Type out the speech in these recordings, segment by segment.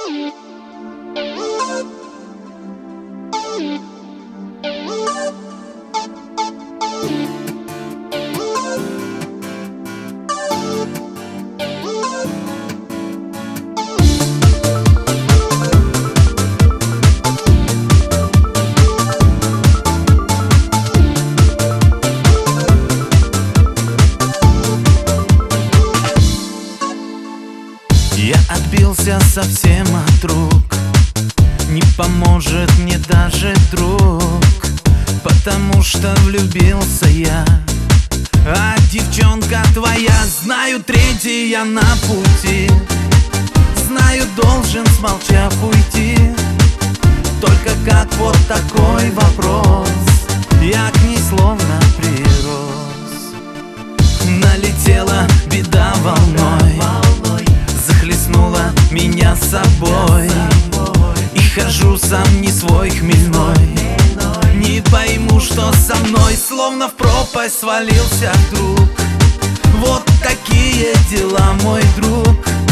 Я отбился совсем от рук, не поможет мне даже друг, потому что влюбился я. А девчонка твоя, знаю, третья на пути, знаю, должен, смолчав, уйти. Только как вот такой вопрос, я к ней словно прирос. Налетела беда волной, захлестнула меня собой, и хожу сам не свой хмельной. Не пойму, что со мной, словно в пропасть свалился вдруг. Вот такие дела, мой друг.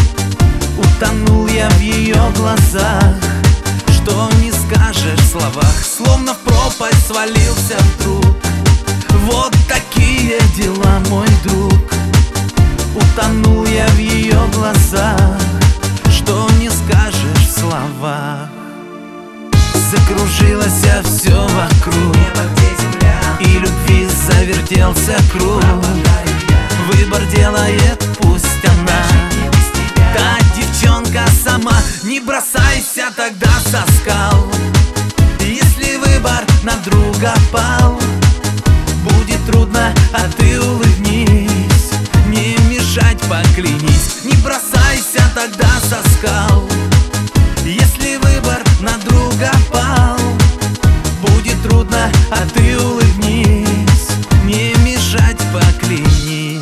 Утонул я в ее глазах, что не скажешь в словах. Словно в пропасть свалился вдруг. Вот такие дела, мой друг. Утонул я в ее глазах, что не скажешь в словах. Закружилось все вокруг, и любви завертелся круг. Выбор делает пусть она, та девчонка сама. Не бросайся тогда со скал, если выбор на друга пал. Будет трудно, а ты улыбнись, не мешать, поклянись. Не бросайся тогда со скал, если выбор на друга пал. Будет трудно, а ты улыбнись, не мешать, поклянись.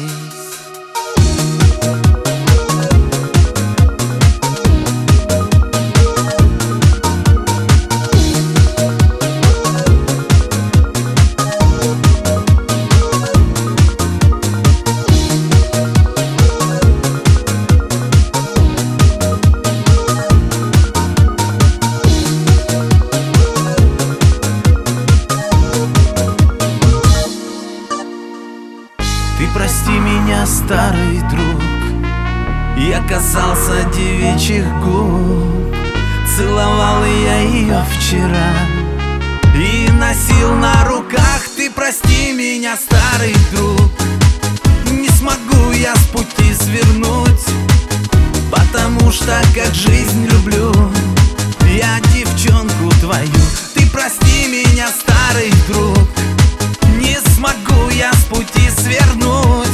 Ты прости меня, старый друг, я касался девичьих губ. Целовал я ее вчера и носил на руках. Ты прости меня, старый друг, не смогу я с пути свернуть, потому что как жизнь люблю я девчонку твою. Ты прости меня, старый друг, не смогу я с пути свернуть,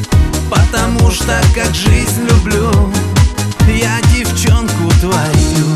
потому что как жизнь люблю я девчонку твою.